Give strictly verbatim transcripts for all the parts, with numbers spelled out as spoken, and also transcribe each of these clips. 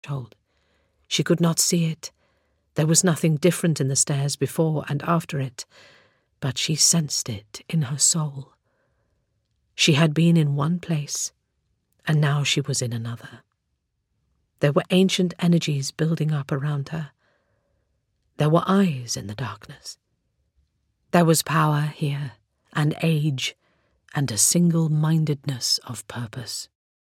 threshold. She could not see it. There was nothing different in the stairs before and after it, but she sensed it in her soul. She had been in one place, and now she was in another. There were ancient energies building up around her. There were eyes in the darkness. There was power here, and age, and a single-mindedness of purpose.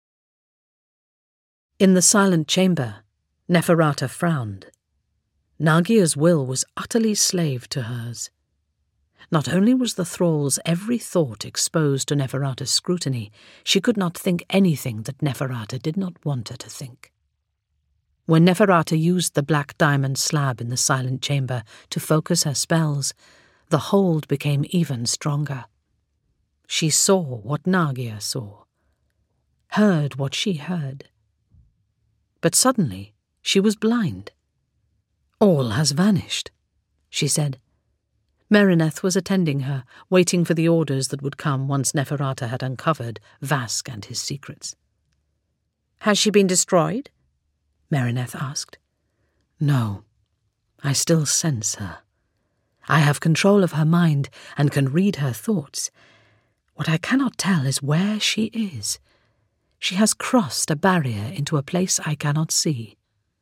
In the silent chamber, Neferata frowned. Nagia's will was utterly slave to hers. Not only was the thrall's every thought exposed to Neferata's scrutiny, she could not think anything that Neferata did not want her to think. When Neferata used the black diamond slab in the silent chamber to focus her spells, the hold became even stronger. She saw what Nagia saw, heard what she heard. But suddenly she was blind. "All has vanished," she said. Mereneth was attending her, waiting for the orders that would come once Neferata had uncovered Vask and his secrets. "Has she been destroyed?" Mereneth asked. "No, I still sense her. I have control of her mind and can read her thoughts. What I cannot tell is where she is. She has crossed a barrier into a place I cannot see."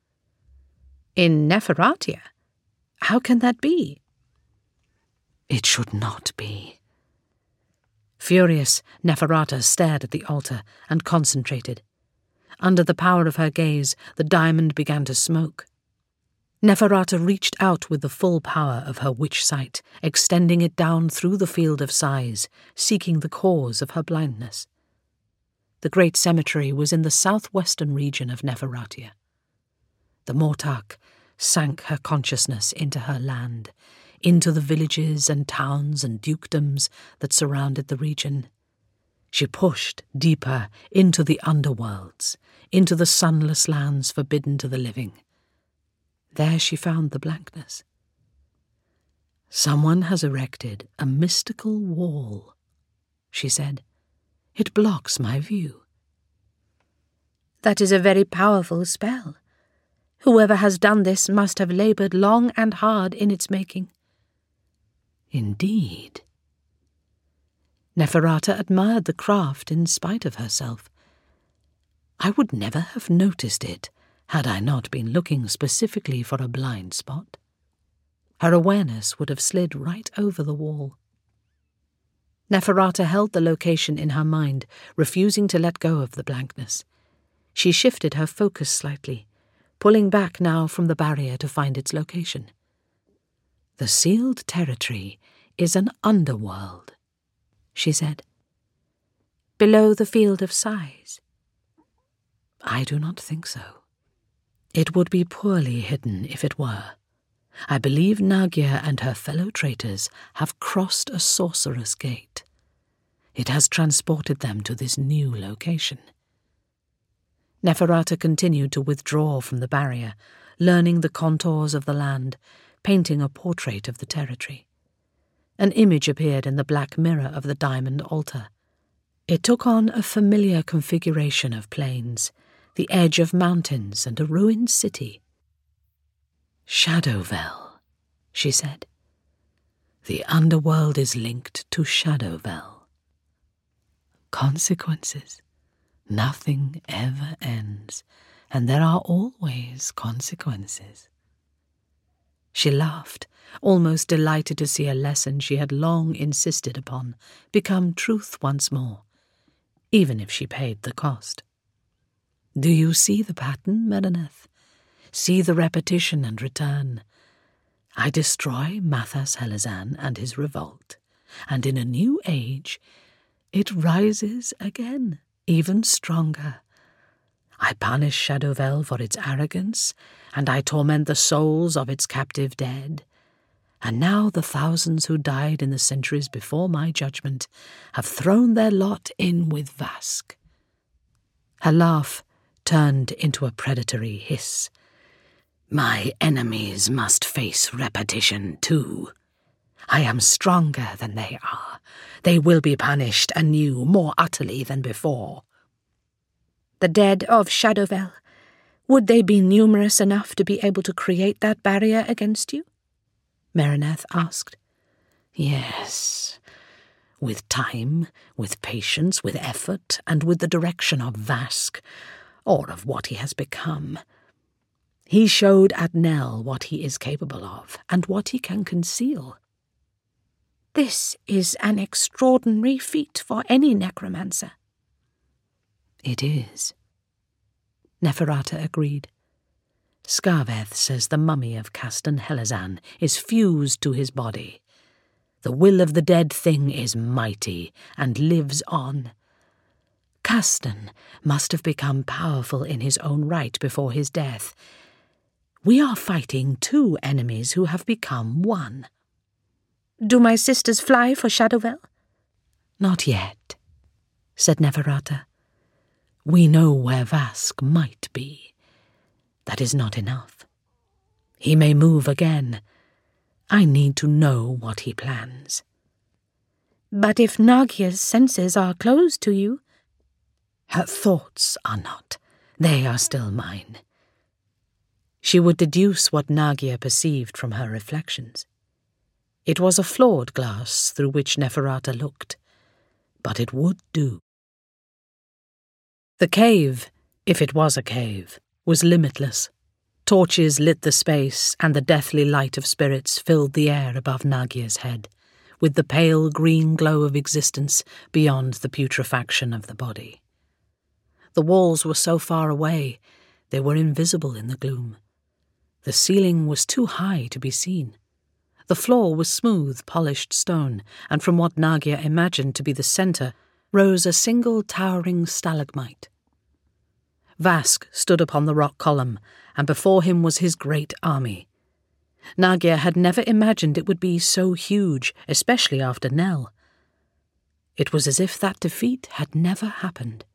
"In Neferatia? How can that be?" "It should not be." Furious, Neferata stared at the altar and concentrated. Under the power of her gaze, the diamond began to smoke. Neferata reached out with the full power of her witch sight, extending it down through the field of size, seeking the cause of her blindness. The great cemetery was in the southwestern region of Neferatia. The Mortarch sank her consciousness into her land, into the villages and towns and dukedoms that surrounded the region. She pushed deeper into the underworlds, into the sunless lands forbidden to the living. There she found the blankness. "Someone has erected a mystical wall," she said. "It blocks my view." "That is a very powerful spell. Whoever has done this must have laboured long and hard in its making." "Indeed." Neferata admired the craft in spite of herself. "I would never have noticed it had I not been looking specifically for a blind spot." Her awareness would have slid right over the wall. Neferata held the location in her mind, refusing to let go of the blankness. She shifted her focus slightly, pulling back now from the barrier to find its location. "The sealed territory is an underworld," she said. "Below the field of size?" "I do not think so. It would be poorly hidden if it were. I believe Nagia and her fellow traitors have crossed a sorcerer's gate. It has transported them to this new location." Neferata continued to withdraw from the barrier, learning the contours of the land, painting a portrait of the territory. An image appeared in the black mirror of the diamond altar. It took on a familiar configuration of plains, the edge of mountains and a ruined city. "Shadowvel," she said. "The underworld is linked to Shadowvel. Consequences. Nothing ever ends, and there are always consequences." She laughed, almost delighted to see a lesson she had long insisted upon become truth once more, even if she paid the cost. "Do you see the pattern, Mereneth? See the repetition and return? I destroy Mathas Helezan and his revolt, and in a new age it rises again, even stronger. I punish Shadowvel for its arrogance, and I torment the souls of its captive dead. And now the thousands who died in the centuries before my judgment have thrown their lot in with Vask." Her laugh turned into a predatory hiss. "My enemies must face repetition too. I am stronger than they are. They will be punished anew, more utterly than before." "The dead of Shadowvel Would they be numerous enough to be able to create that barrier against you? Mereneth asked. Yes. With time, with patience, with effort, and with the direction of Vask, or of what he has become. He showed at Nell what he is capable of, and what he can conceal. This is an extraordinary feat for any necromancer. It is. Neferata agreed. Skarveth says the mummy of Castan Helazan is fused to his body. The will of the dead thing is mighty and lives on. Castan must have become powerful in his own right before his death. We are fighting two enemies who have become one. Do my sisters fly for Shadowell? Not yet, said Neferata. We know where Vask might be. That is not enough. He may move again. I need to know what he plans. But if Nagia's senses are closed to you... Her thoughts are not. They are still mine. She would deduce what Nagia perceived from her reflections. It was a flawed glass through which Neferata looked, but it would do. The cave, if it was a cave, was limitless. Torches lit the space, and the deathly light of spirits filled the air above Nagia's head, with the pale green glow of existence beyond the putrefaction of the body. The walls were so far away, they were invisible in the gloom. The ceiling was too high to be seen. The floor was smooth, polished stone, and from what Nagia imagined to be the centre rose a single towering stalagmite. Vask stood upon the rock column, and before him was his great army. Nagia had never imagined it would be so huge, especially after Nell. It was as if that defeat had never happened.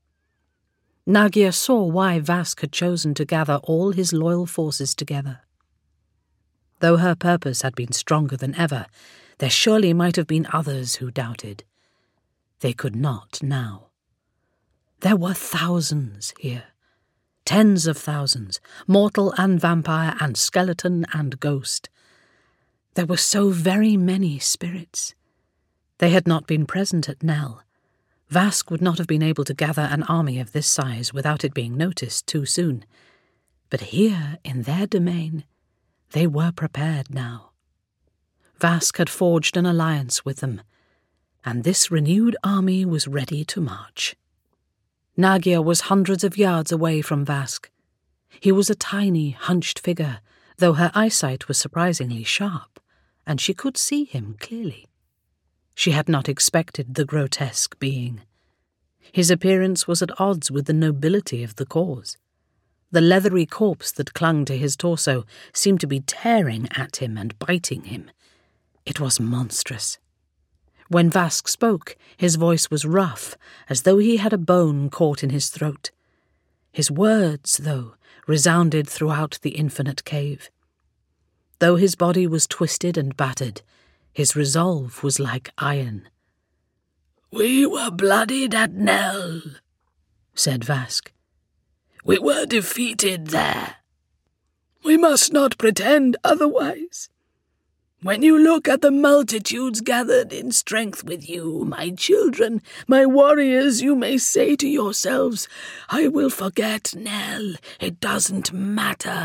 Nagia saw why Vask had chosen to gather all his loyal forces together. Though her purpose had been stronger than ever, there surely might have been others who doubted. They could not now. There were thousands here. Tens of thousands, mortal and vampire and skeleton and ghost. There were so very many spirits. They had not been present at Nell. Vask would not have been able to gather an army of this size without it being noticed too soon. But here, in their domain, they were prepared now. Vask had forged an alliance with them, and this renewed army was ready to march. Nagia was hundreds of yards away from Vask. He was a tiny, hunched figure, though her eyesight was surprisingly sharp, and she could see him clearly. She had not expected the grotesque being. His appearance was at odds with the nobility of the cause. The leathery corpse that clung to his torso seemed to be tearing at him and biting him. It was monstrous. When Vask spoke, his voice was rough, as though he had a bone caught in his throat. His words, though, resounded throughout the infinite cave. Though his body was twisted and battered, his resolve was like iron. "We were bloodied at Nell," said Vask. "We were defeated there. We must not pretend otherwise. When you look at the multitudes gathered in strength with you, my children, my warriors, you may say to yourselves, 'I will forget Nell, it doesn't matter.'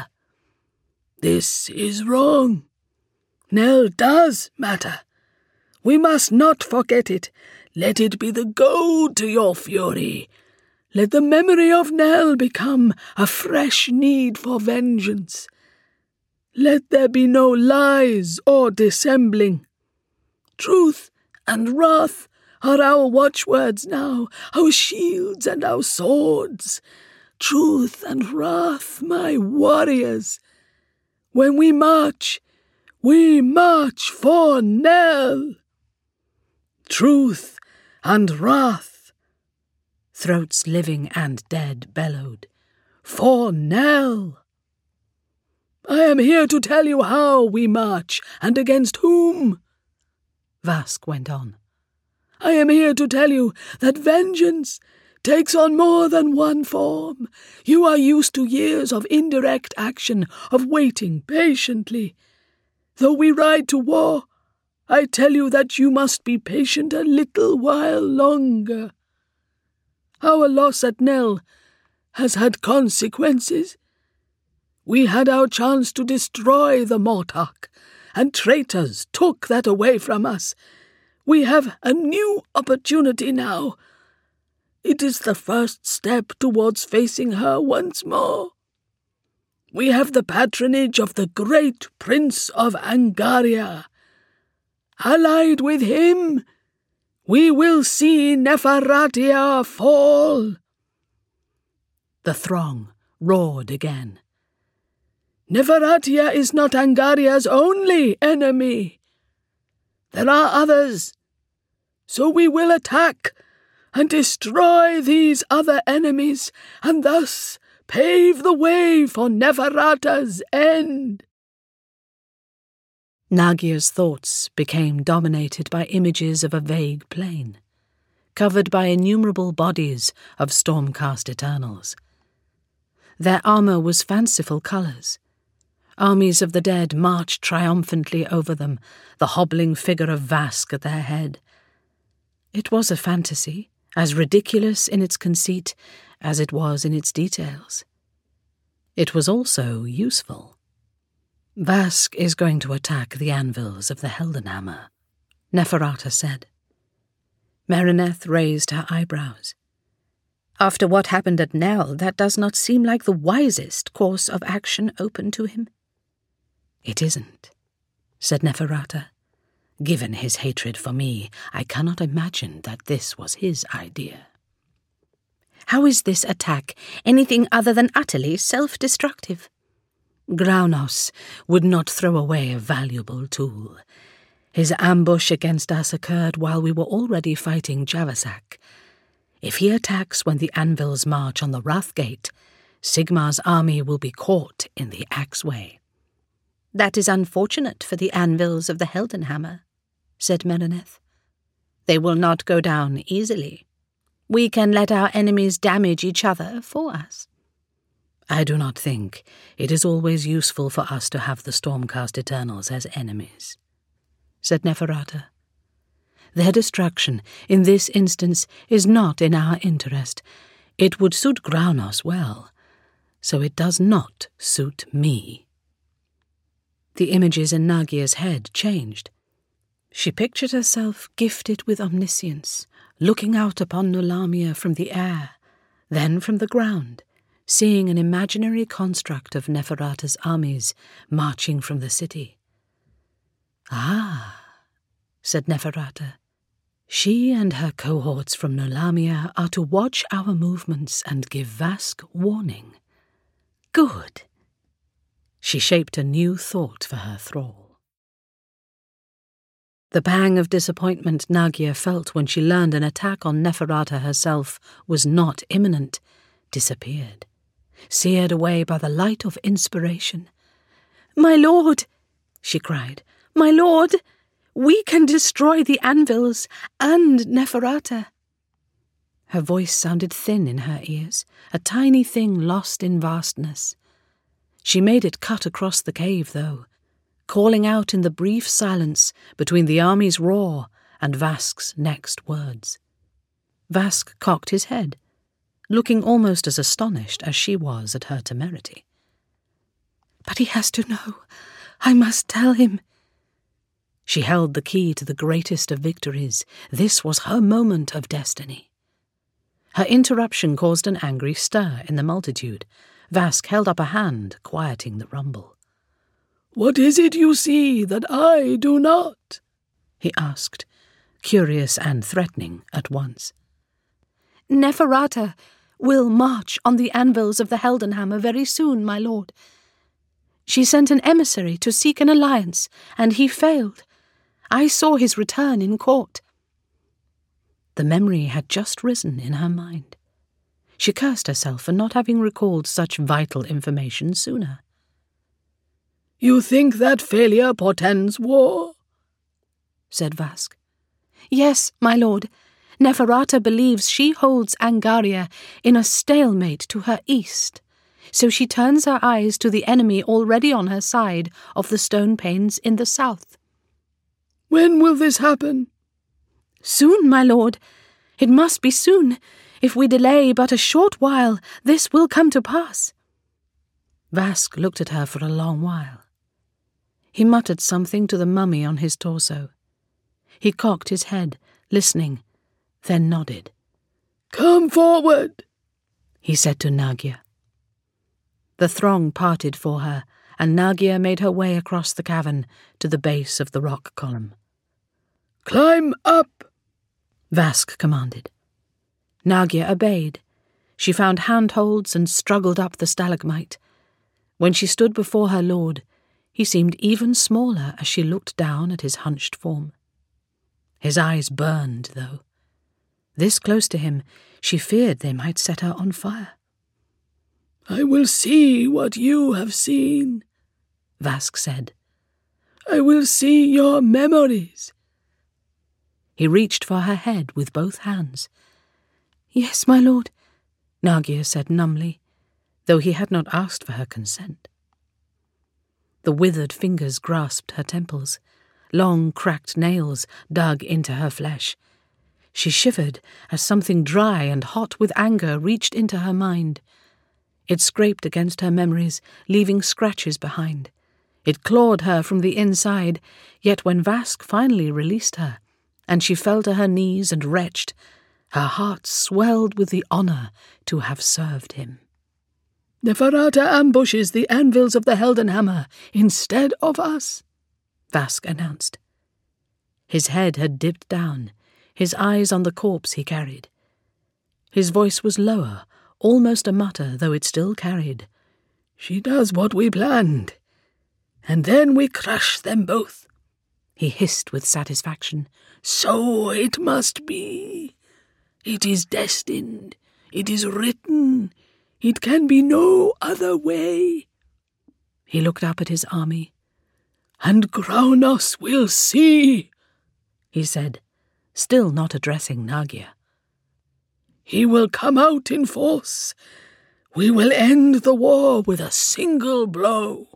This is wrong. Nell does matter. We must not forget it. Let it be the goad to your fury. Let the memory of Nell become a fresh need for vengeance. Let there be no lies or dissembling. Truth and wrath are our watchwords now, our shields and our swords. Truth and wrath, my warriors. When we march, we march for Nell. Truth and wrath," throats living and dead bellowed, "for Nell. I am here to tell you how we march, and against whom." Vask went on. "I am here to tell you that vengeance takes on more than one form. You are used to years of indirect action, of waiting patiently. Though we ride to war, I tell you that you must be patient a little while longer. Our loss at Nell has had consequences. We had our chance to destroy the Mortarch, and traitors took that away from us. We have a new opportunity now. It is the first step towards facing her once more. We have the patronage of the great Prince of Angaria. Allied with him, we will see Neferratia fall." The throng roared again. "Neferratia is not Angaria's only enemy. There are others, so we will attack and destroy these other enemies, and thus pave the way for Neferrata's end." Nagia's thoughts became dominated by images of a vague plain, covered by innumerable bodies of storm-cast Eternals. Their armour was fanciful colours. Armies of the dead marched triumphantly over them, the hobbling figure of Vask at their head. It was a fantasy, as ridiculous in its conceit as it was in its details. It was also useful. "Vask is going to attack the anvils of the Heldenhammer," Neferrata said. Mereneth raised her eyebrows. "After what happened at Nell, that does not seem like the wisest course of action open to him." "It isn't," said Neferrata. "Given his hatred for me, I cannot imagine that this was his idea." "How is this attack anything other than utterly self-destructive?" "Graunos would not throw away a valuable tool. His ambush against us occurred while we were already fighting Javasak. If he attacks when the anvils march on the Wrathgate, Sigmar's army will be caught in the Axeway." "That is unfortunate for the anvils of the Heldenhammer," said Mereneth. "They will not go down easily. We can let our enemies damage each other for us." "I do not think it is always useful for us to have the Stormcast Eternals as enemies," said Neferrata. "Their destruction, in this instance, is not in our interest. It would suit Graunos well, so it does not suit me." The images in Nagia's head changed. She pictured herself gifted with omniscience, looking out upon Nulamia from the air, then from the ground, seeing an imaginary construct of Neferrata's armies marching from the city. "Ah," said Neferrata, "she and her cohorts from Nulamia are to watch our movements and give Vask warning. Good." She shaped a new thought for her thrall. The pang of disappointment Nagia felt when she learned an attack on Neferrata herself was not imminent disappeared, seared away by the light of inspiration. "My lord," she cried, "my lord, we can destroy the anvils and Neferrata." Her voice sounded thin in her ears, a tiny thing lost in vastness. She made it cut across the cave, though, calling out in the brief silence between the army's roar and Vask's next words. Vask cocked his head, looking almost as astonished as she was at her temerity. "But he has to know. I must tell him." She held the key to the greatest of victories. This was her moment of destiny. Her interruption caused an angry stir in the multitude. Vask held up a hand, quieting the rumble. "What is it you see that I do not?" he asked, curious and threatening at once. "Neferrata will march on the anvils of the Heldenhammer very soon, my lord. She sent an emissary to seek an alliance, and he failed. I saw his return in court." The memory had just risen in her mind. She cursed herself for not having recalled such vital information sooner. "You think that failure portends war?" said Vask. "Yes, my lord. Neferata believes she holds Angaria in a stalemate to her east, so she turns her eyes to the enemy already on her side of the stone panes in the south. When will this happen? Soon, my lord. It must be soon. If we delay but a short while, this will come to pass. Vask looked at her for a long while. He muttered something to the mummy on his torso. He cocked his head, listening, then nodded. Come forward, he said to Nagia. The throng parted for her, and Nagia made her way across the cavern to the base of the rock column. Climb up, Vask commanded. Nagia obeyed. She found handholds and struggled up the stalagmite. When she stood before her lord, he seemed even smaller as she looked down at his hunched form. His eyes burned, though. This close to him, she feared they might set her on fire. I will see what you have seen, Vask said. I will see your memories. He reached for her head with both hands. Yes, my lord, Nagia said numbly, though he had not asked for her consent. The withered fingers grasped her temples. Long, cracked nails dug into her flesh. She shivered as something dry and hot with anger reached into her mind. It scraped against her memories, leaving scratches behind. It clawed her from the inside, yet when Vask finally released her, and she fell to her knees and retched, her heart swelled with the honour to have served him. Neferata ambushes the anvils of the Heldenhammer instead of us, Vask announced. His head had dipped down, his eyes on the corpse he carried. His voice was lower, almost a mutter, though it still carried. She does what we planned, and then we crush them both, he hissed with satisfaction. So it must be. It is destined. It is written. It can be no other way. He looked up at his army. And Graunos will see, he said, still not addressing Nagia. He will come out in force. We will end the war with a single blow.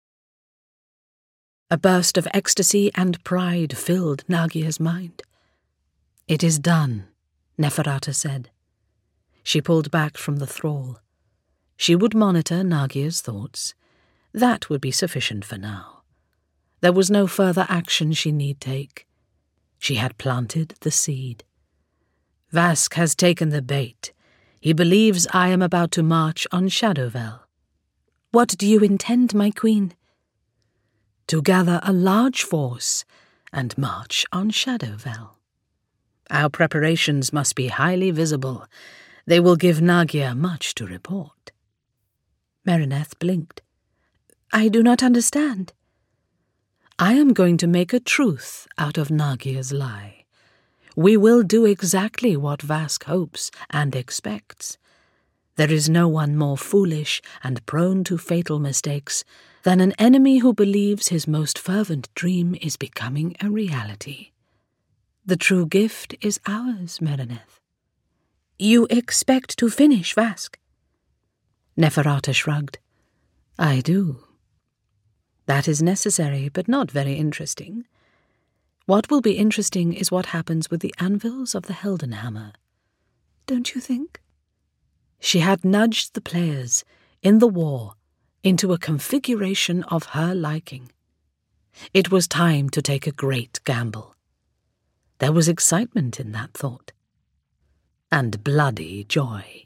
A burst of ecstasy and pride filled Nagia's mind. It is done, Neferata said. She pulled back from the thrall. She would monitor Nagia's thoughts. That would be sufficient for now. There was no further action she need take. She had planted the seed. Vask has taken the bait. He believes I am about to march on Shadowvel. What do you intend, my queen? To gather a large force and march on Shadowvel. Our preparations must be highly visible. They will give Nagia much to report. Mereneth blinked. I do not understand. I am going to make a truth out of Nagia's lie. We will do exactly what Vask hopes and expects. There is no one more foolish and prone to fatal mistakes than an enemy who believes his most fervent dream is becoming a reality. The true gift is ours, Mereneth. You expect to finish Vask? Neferata shrugged. I do. That is necessary, but not very interesting. What will be interesting is what happens with the anvils of the Heldenhammer. Don't you think? She had nudged the players, in the war, into a configuration of her liking. It was time to take a great gamble. There was excitement in that thought. And bloody joy.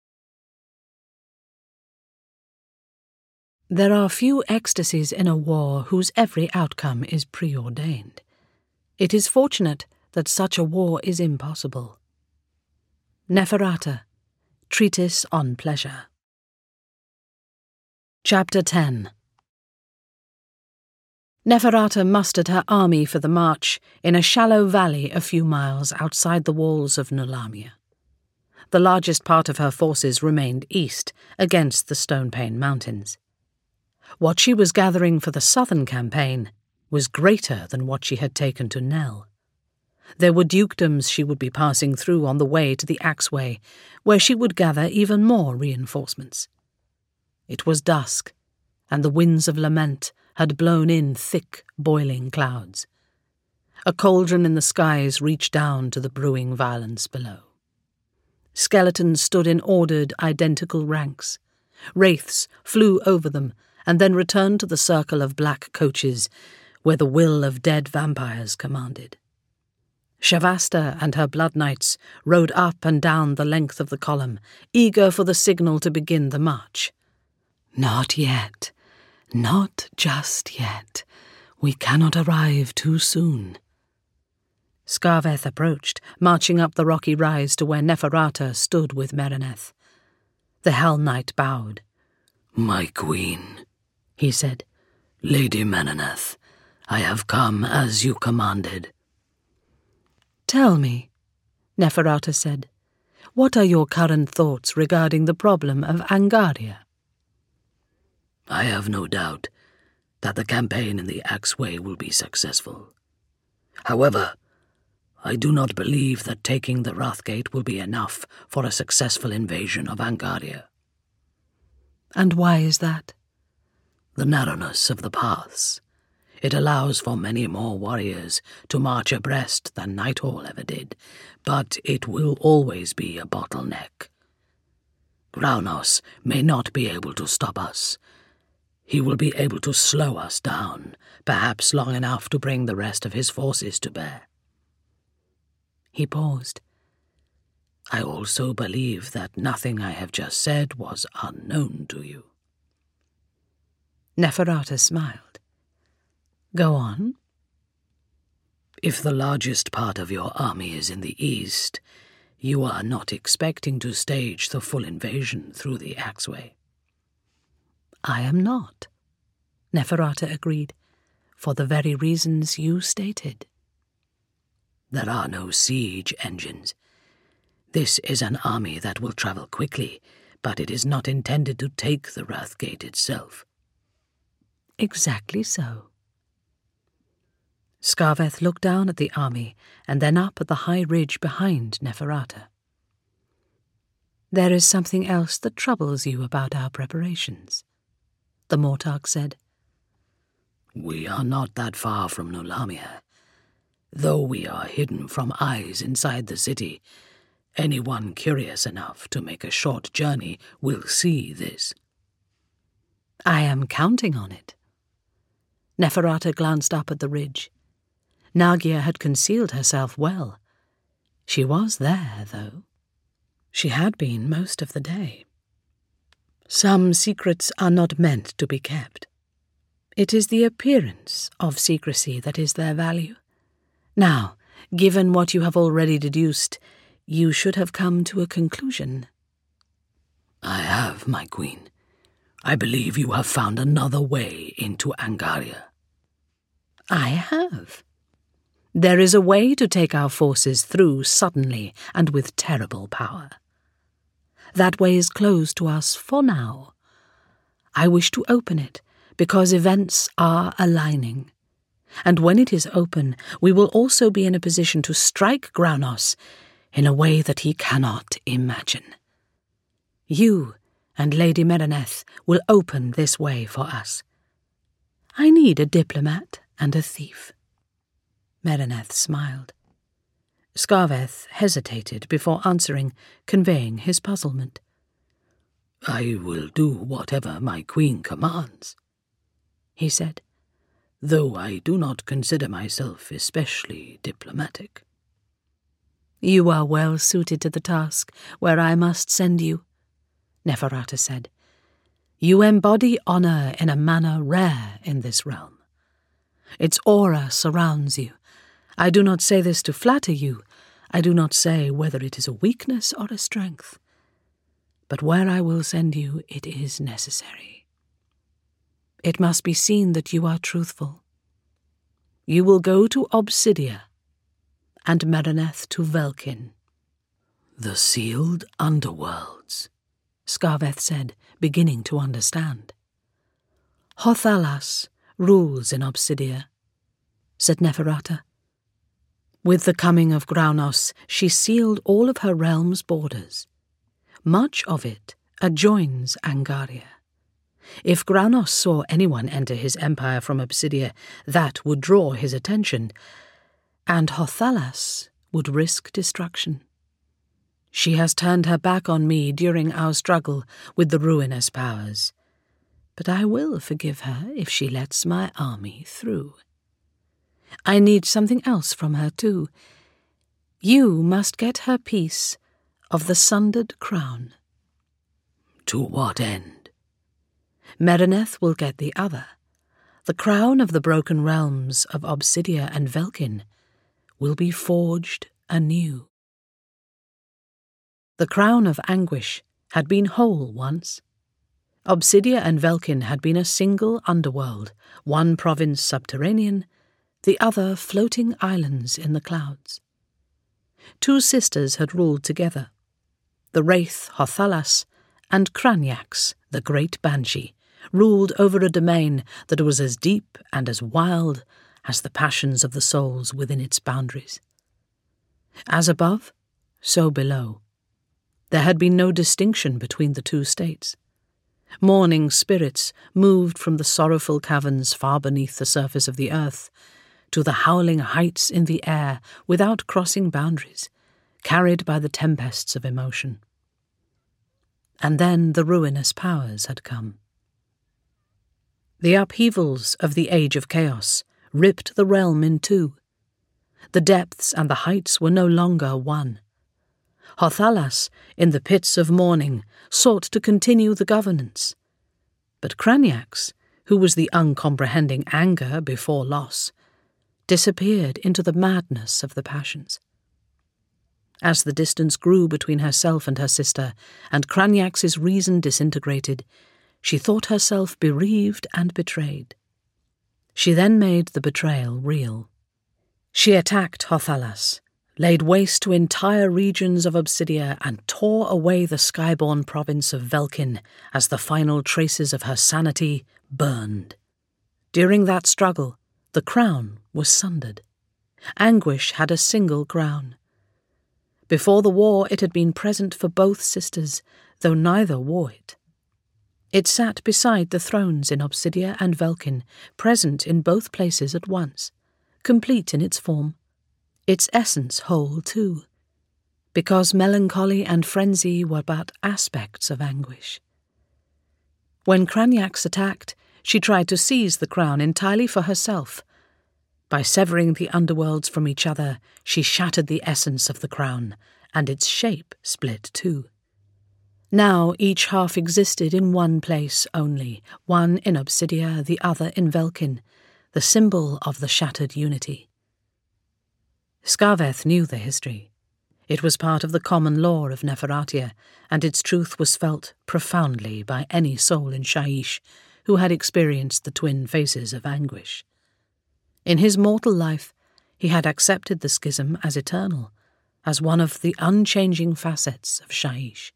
There are few ecstasies in a war whose every outcome is preordained. It is fortunate that such a war is impossible. Neferata, Treatise on Pleasure. Chapter ten. Neferata mustered her army for the march in a shallow valley a few miles outside the walls of Nulamia. The largest part of her forces remained east, against the Stonepane Mountains. What she was gathering for the southern campaign was greater than what she had taken to Nell. There were dukedoms she would be passing through on the way to the Axeway, where she would gather even more reinforcements. It was dusk, and the winds of lament had blown in thick, boiling clouds. A cauldron in the skies reached down to the brewing violence below. Skeletons stood in ordered, identical ranks. Wraiths flew over them and then returned to the circle of black coaches where the will of dead vampires commanded. Shavasta and her blood knights rode up and down the length of the column, eager for the signal to begin the march. "Not yet, not just yet. We cannot arrive too soon." Scarveth approached, marching up the rocky rise to where Neferata stood with Mereneth. The Hell Knight bowed. "My queen," he said, "Lady Mereneth, I have come as you commanded." "Tell me," Neferata said, "what are your current thoughts regarding the problem of Angaria?" "I have no doubt that the campaign in the Axeway will be successful. However, I do not believe that taking the Wrathgate will be enough for a successful invasion of Angaria." "And why is that?" "The narrowness of the paths. It allows for many more warriors to march abreast than Nighthall ever did, but it will always be a bottleneck. Graunos may not be able to stop us. He will be able to slow us down, perhaps long enough to bring the rest of his forces to bear." He paused. "I also believe that nothing I have just said was unknown to you." Neferata smiled. "Go on." "If the largest part of your army is in the east, you are not expecting to stage the full invasion through the Axeway." "I am not," Neferata agreed, "for the very reasons you stated." "There are no siege engines. This is an army that will travel quickly, but it is not intended to take the Wrathgate itself." "Exactly so." Scarveth looked down at the army and then up at the high ridge behind Neferata. "There is something else that troubles you about our preparations," the Mortarch said. "We are not that far from Nulamia. Though we are hidden from eyes inside the city, anyone curious enough to make a short journey will see this." "I am counting on it." Neferata glanced up at the ridge. Nagia had concealed herself well. She was there, though. She had been most of the day. Some secrets are not meant to be kept. It is the appearance of secrecy that is their value. Now, given what you have already deduced, you should have come to a conclusion. "I have, my queen. I believe you have found another way into Angaria." "I have. There is a way to take our forces through suddenly and with terrible power. That way is closed to us for now. I wish to open it because events are aligning. And when it is open, we will also be in a position to strike Graunos in a way that he cannot imagine. You and Lady Mereneth will open this way for us. I need a diplomat and a thief." Mereneth smiled. Scarveth hesitated before answering, conveying his puzzlement. "I will do whatever my queen commands," he said, "though I do not consider myself especially diplomatic." "You are well suited to the task where I must send you," Neferata said. "You embody honor in a manner rare in this realm. Its aura surrounds you. I do not say this to flatter you. I do not say whether it is a weakness or a strength. But where I will send you, it is necessary. It must be seen that you are truthful. You will go to Obsidia, and Mereneth to Velkin." "The sealed underworlds," Scarveth said, beginning to understand. "Hothalas rules in Obsidia," said Neferata. With the coming of Graunos, she sealed all of her realm's borders. Much of it adjoins Angaria. If Graunos saw anyone enter his empire from Obsidia, that would draw his attention, and Hothalas would risk destruction. She has turned her back on me during our struggle with the ruinous powers, but I will forgive her if she lets my army through. I need something else from her, too. You must get her piece of the sundered crown. To what end? Mereneth will get the other. The crown of the broken realms of Obsidia and Velkin will be forged anew. The crown of anguish had been whole once. Obsidia and Velkin had been a single underworld, one province subterranean, the other floating islands in the clouds. Two sisters had ruled together, the wraith Hothalas and Craniax, the great banshee, ruled over a domain that was as deep and as wild as the passions of the souls within its boundaries. As above, so below. There had been no distinction between the two states. Mourning spirits moved from the sorrowful caverns far beneath the surface of the earth to the howling heights in the air without crossing boundaries, carried by the tempests of emotion. And then the ruinous powers had come. The upheavals of the Age of Chaos ripped the realm in two. The depths and the heights were no longer one. Hothalas, in the pits of mourning, sought to continue the governance. But Craniax, who was the uncomprehending anger before loss, disappeared into the madness of the passions. As the distance grew between herself and her sister, and Craniax's reason disintegrated, she thought herself bereaved and betrayed. She then made the betrayal real. She attacked Hothalas, laid waste to entire regions of Obsidia, and tore away the skyborn province of Velkin as the final traces of her sanity burned. During that struggle, the crown was sundered. Anguish had a single crown. Before the war it had been present for both sisters, though neither wore it. It sat beside the thrones in Obsidia and Velkin, present in both places at once, complete in its form, its essence whole too, because melancholy and frenzy were but aspects of anguish. When Craniax attacked, she tried to seize the crown entirely for herself. By severing the underworlds from each other, she shattered the essence of the crown, and its shape split too. Now each half existed in one place only, one in Obsidia, the other in Velkin, the symbol of the shattered unity. Skarveth knew the history. It was part of the common lore of Neferatia, and its truth was felt profoundly by any soul in Shyish who had experienced the twin faces of anguish. In his mortal life, he had accepted the schism as eternal, as one of the unchanging facets of Shyish.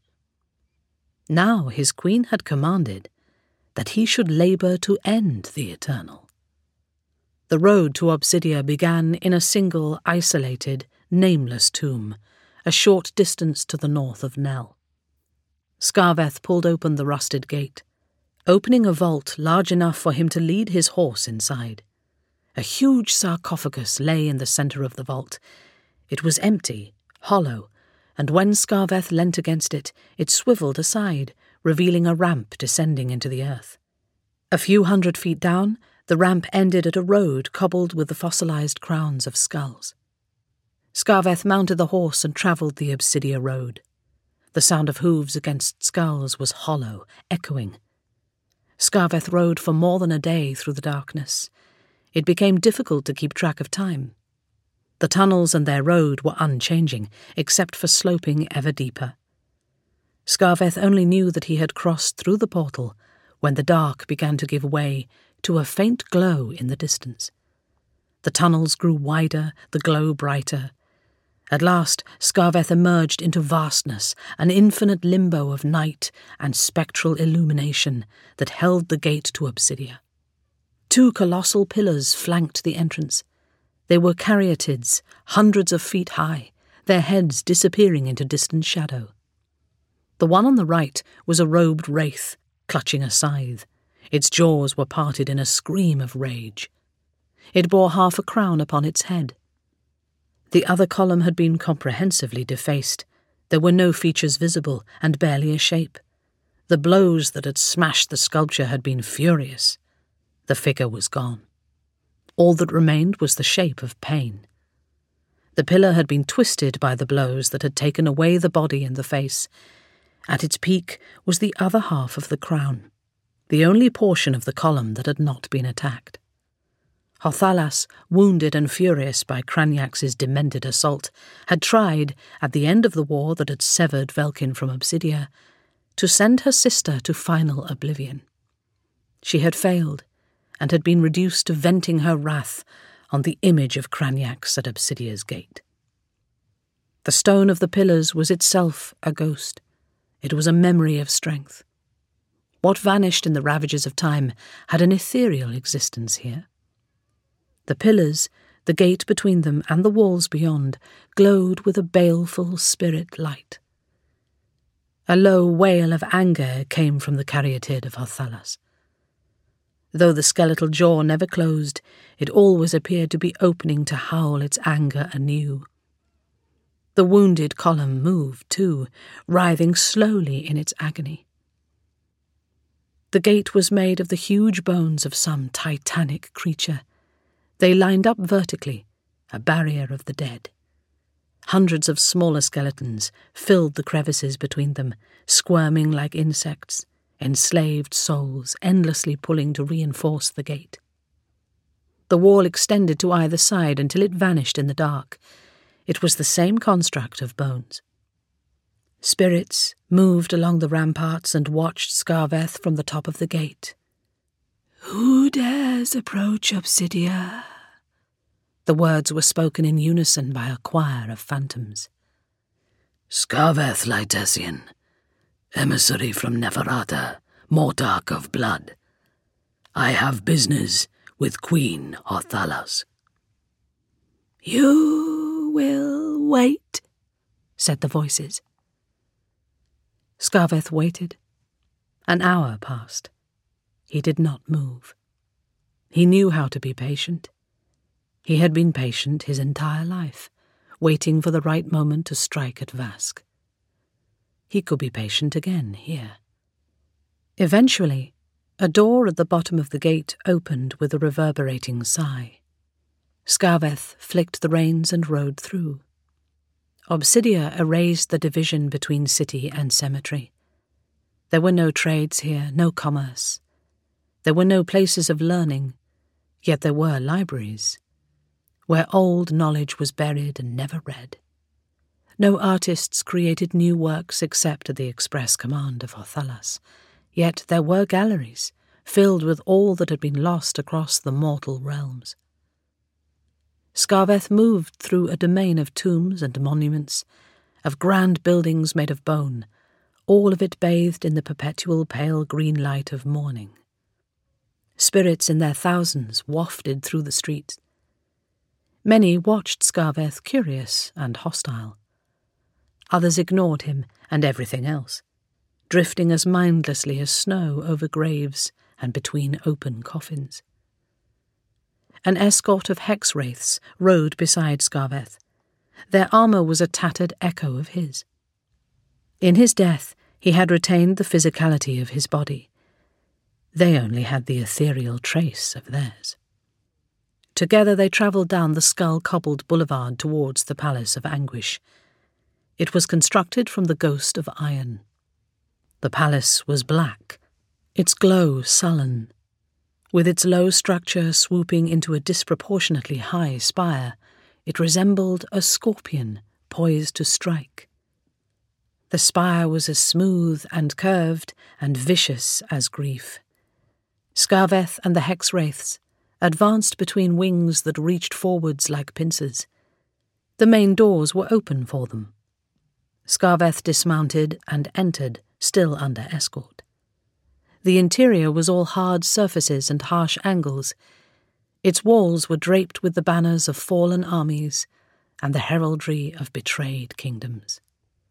Now his queen had commanded that he should labour to end the eternal. The road to Obsidia began in a single, isolated, nameless tomb, a short distance to the north of Nell. Skarveth pulled open the rusted gate, opening a vault large enough for him to lead his horse inside. A huge sarcophagus lay in the centre of the vault. It was empty, hollow, and when Skarveth leant against it, it swivelled aside, revealing a ramp descending into the earth. A few hundred feet down, the ramp ended at a road cobbled with the fossilized crowns of skulls. Skarveth mounted the horse and travelled the Obsidia road. The sound of hooves against skulls was hollow, echoing. Skarveth rode for more than a day through the darkness. It became difficult to keep track of time. The tunnels and their road were unchanging, except for sloping ever deeper. Skarveth only knew that he had crossed through the portal when the dark began to give way to a faint glow in the distance. The tunnels grew wider, the glow brighter. At last, Skarveth emerged into vastness, an infinite limbo of night and spectral illumination that held the gate to Obsidia. Two colossal pillars flanked the entrance. They were caryatids, hundreds of feet high, their heads disappearing into distant shadow. The one on the right was a robed wraith, clutching a scythe. Its jaws were parted in a scream of rage. It bore half a crown upon its head. The other column had been comprehensively defaced. There were no features visible, and barely a shape. The blows that had smashed the sculpture had been furious. The figure was gone. All that remained was the shape of pain. The pillar had been twisted by the blows that had taken away the body and the face. At its peak was the other half of the crown, the only portion of the column that had not been attacked. Hothalas, wounded and furious by Cranyax's demented assault, had tried, at the end of the war that had severed Velkin from Obsidia, to send her sister to final oblivion. She had failed, and had been reduced to venting her wrath on the image of Cranyax at Obsidia's gate. The stone of the pillars was itself a ghost. It was a memory of strength. What vanished in the ravages of time had an ethereal existence here. The pillars, the gate between them, and the walls beyond glowed with a baleful spirit light. A low wail of anger came from the caryatid of Hothalas. Though the skeletal jaw never closed, it always appeared to be opening to howl its anger anew. The wounded column moved, too, writhing slowly in its agony. The gate was made of the huge bones of some titanic creature. They lined up vertically, a barrier of the dead. Hundreds of smaller skeletons filled the crevices between them, squirming like insects, enslaved souls endlessly pulling to reinforce the gate. The wall extended to either side until it vanished in the dark. It was the same construct of bones. Spirits moved along the ramparts and watched Skarveth from the top of the gate. "Who dares approach Obsidia?" The words were spoken in unison by a choir of phantoms. "Skarveth Lytessian, emissary from Neferata, Mortarch of blood. I have business with Queen Hothalas." "You will wait," said the voices. Skarveth waited. An hour passed. He did not move. He knew how to be patient. He had been patient his entire life, waiting for the right moment to strike at Vask. He could be patient again here. Eventually, a door at the bottom of the gate opened with a reverberating sigh. Skarveth flicked the reins and rode through. Obsidia erased the division between city and cemetery. There were no trades here, no commerce. There were no places of learning, yet there were libraries, where old knowledge was buried and never read. No artists created new works except at the express command of Hothalas, yet there were galleries filled with all that had been lost across the mortal realms. Skarveth moved through a domain of tombs and monuments, of grand buildings made of bone, all of it bathed in the perpetual pale green light of morning. Spirits in their thousands wafted through the streets. Many watched Skarveth curious and hostile. Others ignored him and everything else, drifting as mindlessly as snow over graves and between open coffins. An escort of hex-wraiths rode beside Skarveth. Their armour was a tattered echo of his. In his death, he had retained the physicality of his body. They only had the ethereal trace of theirs. Together they travelled down the skull-cobbled boulevard towards the Palace of Anguish. It was constructed from the ghost of iron. The palace was black, its glow sullen. With its low structure swooping into a disproportionately high spire, it resembled a scorpion poised to strike. The spire was as smooth and curved and vicious as grief. Skarveth and the hex-wraiths advanced between wings that reached forwards like pincers. The main doors were open for them. Skarveth dismounted and entered, still under escort. The interior was all hard surfaces and harsh angles. Its walls were draped with the banners of fallen armies and the heraldry of betrayed kingdoms.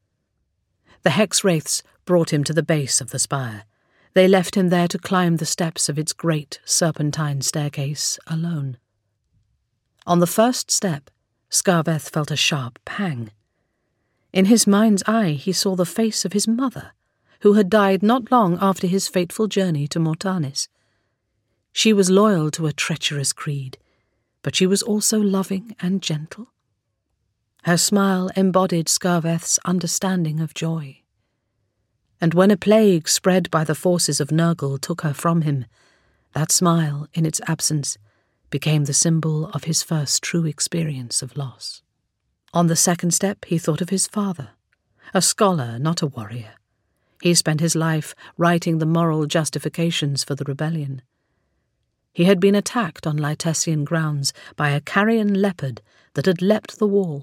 The Hexwraiths brought him to the base of the spire. They left him there to climb the steps of its great serpentine staircase alone. On the first step, Scarveth felt a sharp pang. In his mind's eye he saw the face of his mother, who had died not long after his fateful journey to Mortanis. She was loyal to a treacherous creed, but she was also loving and gentle. Her smile embodied Scarveth's understanding of joy. And when a plague spread by the forces of Nurgle took her from him, that smile, in its absence, became the symbol of his first true experience of loss. On the second step he thought of his father, a scholar, not a warrior. He spent his life writing the moral justifications for the rebellion. He had been attacked on Lytessian grounds by a carrion leopard that had leapt the wall.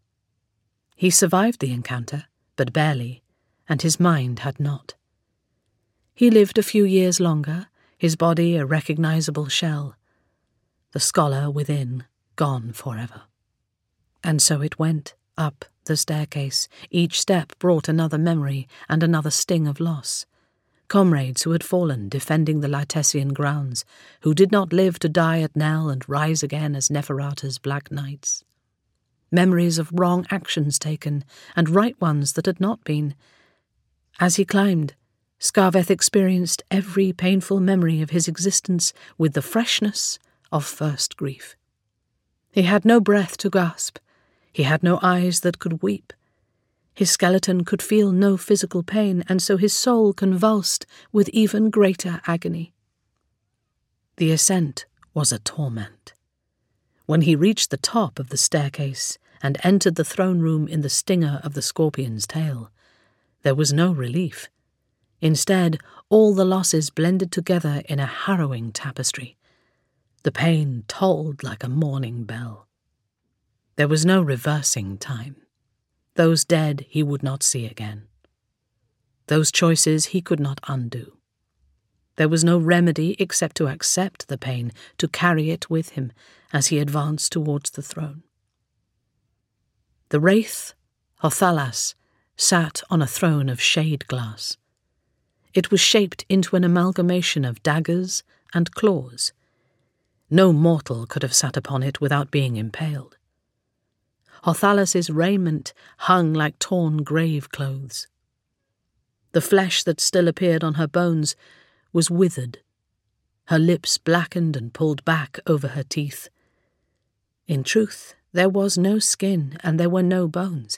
He survived the encounter, but barely, and his mind had not. He lived a few years longer, his body a recognizable shell, the scholar within gone forever. And so it went, up the staircase. Each step brought another memory and another sting of loss. Comrades who had fallen defending the Lytessian grounds, who did not live to die at Nell and rise again as Neferata's Black Knights. Memories of wrong actions taken and right ones that had not been. As he climbed, Scarveth experienced every painful memory of his existence with the freshness of first grief. He had no breath to gasp. He had no eyes that could weep. His skeleton could feel no physical pain, and so his soul convulsed with even greater agony. The ascent was a torment. When he reached the top of the staircase and entered the throne room in the stinger of the scorpion's tail, there was no relief. Instead, all the losses blended together in a harrowing tapestry. The pain tolled like a mourning bell. There was no reversing time. Those dead he would not see again. Those choices he could not undo. There was no remedy except to accept the pain, to carry it with him as he advanced towards the throne. The wraith, Hothalas, sat on a throne of shade glass. It was shaped into an amalgamation of daggers and claws. No mortal could have sat upon it without being impaled. Hothalas's raiment hung like torn grave clothes. The flesh that still appeared on her bones was withered, her lips blackened and pulled back over her teeth. In truth, there was no skin and there were no bones.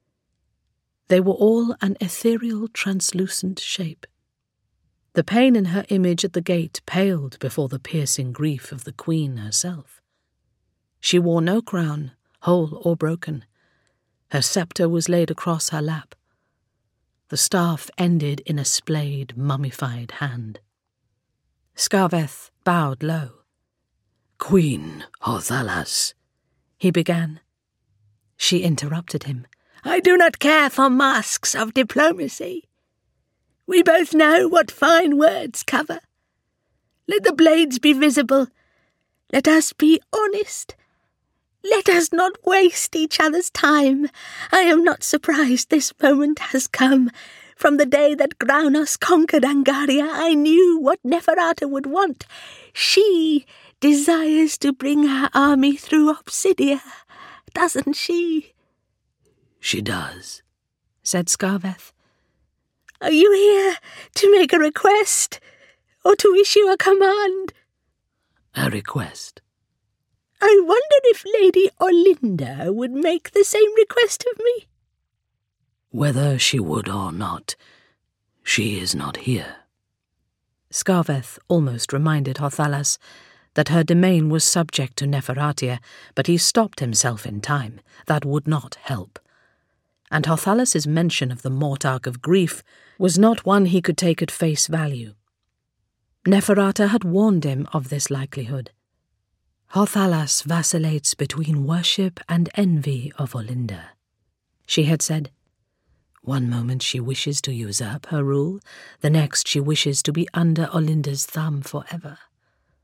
They were all an ethereal, translucent shape. The pain in her image at the gate paled before the piercing grief of the queen herself. She wore no crown, whole or broken. Her sceptre was laid across her lap. The staff ended in a splayed, mummified hand. Scarveth bowed low. "Queen Hothalas," he began. She interrupted him. "I do not care for masks of diplomacy. We both know what fine words cover. Let the blades be visible. Let us be honest. Let us not waste each other's time. I am not surprised this moment has come. From the day that Graunos conquered Angaria, I knew what Neferata would want. She desires to bring her army through Obsidia, doesn't she?" "She does," said Scarveth. "Are you here to make a request, or to issue a command?" "A request." "I wondered if Lady Orlinda would make the same request of me." "Whether she would or not, she is not here." Scarveth almost reminded Hothalas that her domain was subject to Neferatia, but he stopped himself in time. That would not help. And Hothalas's mention of the Mortarch of Grief was not one he could take at face value. Neferata had warned him of this likelihood. "Hothalas vacillates between worship and envy of Orlinda," she had said. "One moment she wishes to usurp her rule, the next she wishes to be under Orlinda's thumb forever.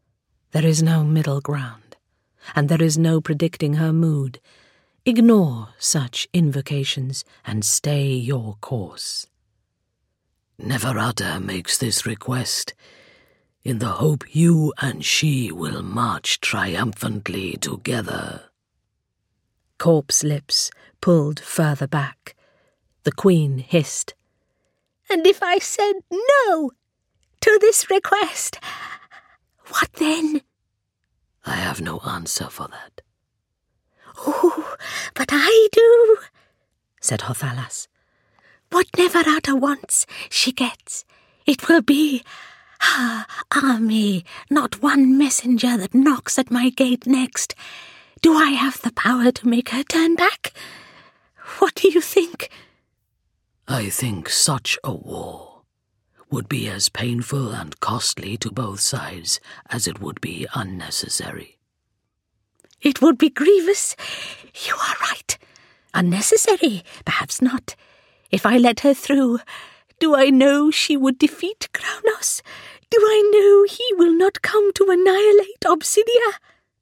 There is no middle ground, and there is no predicting her mood. Ignore such invocations and stay your course. Neferata makes this request in the hope you and she will march triumphantly together. Corp's lips pulled further back. The queen hissed. And if I said no to this request, what then? I have no answer for that. Oh, but I do, said Hothalas. What Neferata wants, she gets. It will be her army, not one messenger that knocks at my gate next. Do I have the power to make her turn back? What do you think? I think such a war would be as painful and costly to both sides as it would be unnecessary. It would be grievous. You are right. Unnecessary, perhaps not. If I let her through, do I know she would defeat Kraunos? Do I know he will not come to annihilate Obsidia?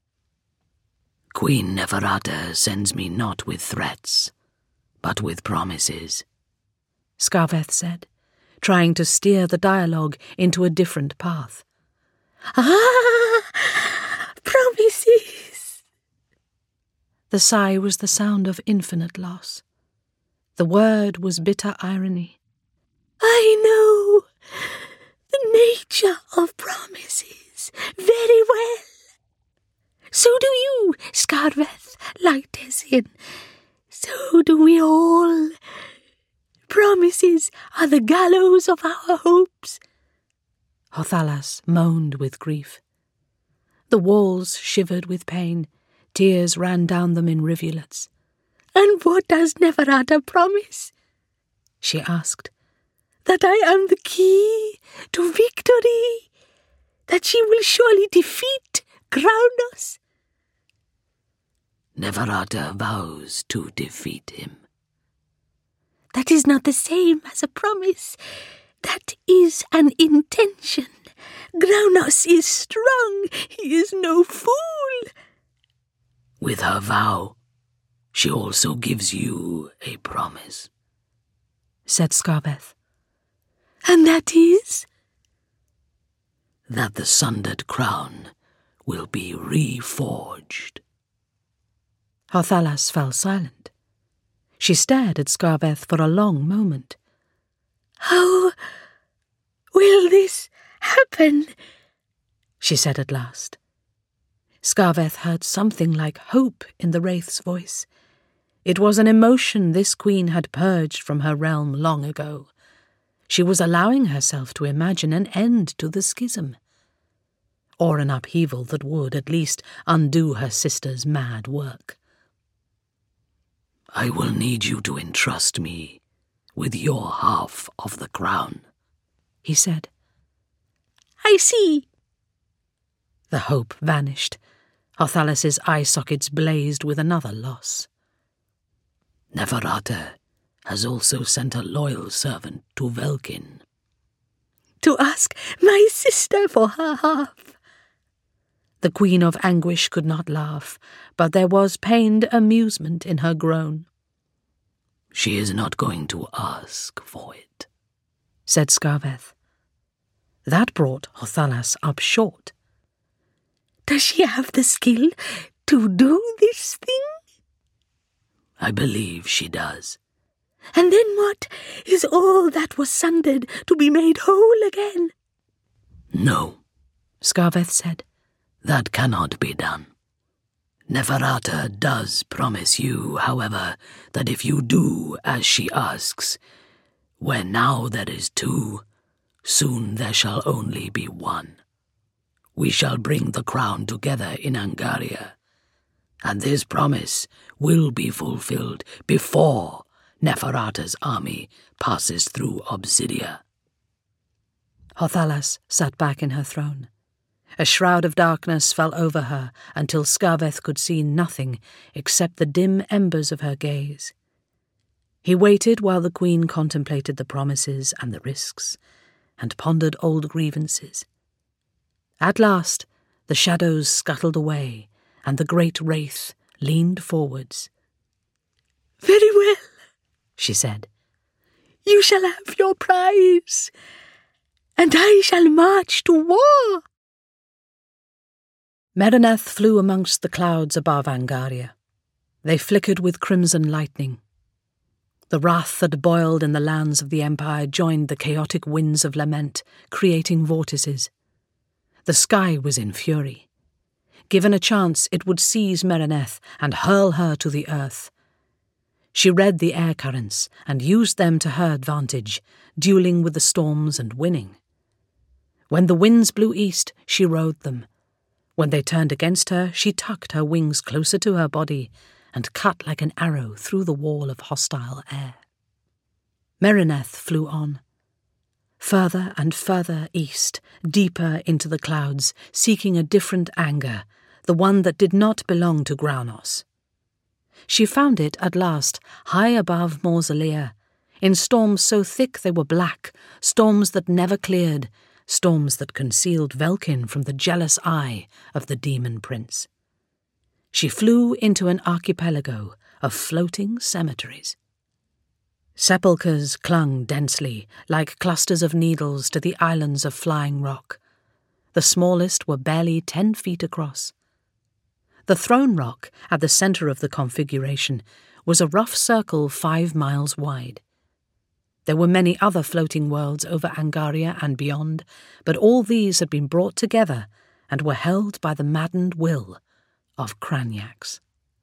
Queen Neferata sends me not with threats, but with promises, Scarveth said, trying to steer the dialogue into a different path. Ah, promises! The sigh was the sound of infinite loss. The word was bitter irony. I know the nature of promises very well. So do you, Scarveth Lytesian. So do we all. Promises are the gallows of our hopes. Hothalas moaned with grief. The walls shivered with pain. Tears ran down them in rivulets. And what does Neferata promise? She asked. That I am the key to victory. That she will surely defeat Kraunos. Neferata vows to defeat him. That is not the same as a promise. That is an intention. Kraunos is strong. He is no fool. With her vow, she also gives you a promise, said Scarveth. And that is? That the sundered crown will be reforged. Hothalas fell silent. She stared at Scarveth for a long moment. How will this happen? She said at last. Scarveth heard something like hope in the wraith's voice. It was an emotion this queen had purged from her realm long ago. She was allowing herself to imagine an end to the schism, or an upheaval that would at least undo her sister's mad work. I will need you to entrust me with your half of the crown, he said. I see. The hope vanished. Hothalas's eye sockets blazed with another loss. Neferata has also sent a loyal servant to Velkin. To ask my sister for her half. The Queen of Anguish could not laugh, but there was pained amusement in her groan. She is not going to ask for it, said Scarveth. That brought Hothalas up short. Does she have the skill to do this thing? I believe she does. And then what? Is all that was sundered to be made whole again? No, Scarveth said. That cannot be done. Neferata does promise you, however, that if you do as she asks, where now there is two, soon there shall only be one. We shall bring the crown together in Angaria, and this promise will be fulfilled before Neferata's army passes through Obsidia. Hothalas sat back in her throne. A shroud of darkness fell over her until Scarveth could see nothing except the dim embers of her gaze. He waited while the queen contemplated the promises and the risks, and pondered old grievances. At last, The shadows scuttled away, and the great wraith leaned forwards. "Very well," she said. "You shall have your prize, and I shall march to war." Mereneth flew amongst the clouds above Angaria. They flickered with crimson lightning. The wrath that boiled in the lands of the Empire joined the chaotic winds of lament, creating vortices. The sky was in fury. Given a chance, it would seize Mereneth and hurl her to the earth. She read the air currents and used them to her advantage, dueling with the storms and winning. When the winds blew east, she rode them. When they turned against her, she tucked her wings closer to her body and cut like an arrow through the wall of hostile air. Mereneth flew on. Further and further east, deeper into the clouds, seeking a different anger, the one that did not belong to Graunos. She found it at last, high above Mausolea, in storms so thick they were black, storms that never cleared, storms that concealed Velkin from the jealous eye of the demon prince. She flew into an archipelago of floating cemeteries. Sepulchres clung densely, like clusters of needles, to the islands of flying rock. The smallest were barely ten feet across. The throne rock, at the centre of the configuration, was a rough circle five miles wide. There were many other floating worlds over Angaria and beyond, but all these had been brought together and were held by the maddened will of Craniax.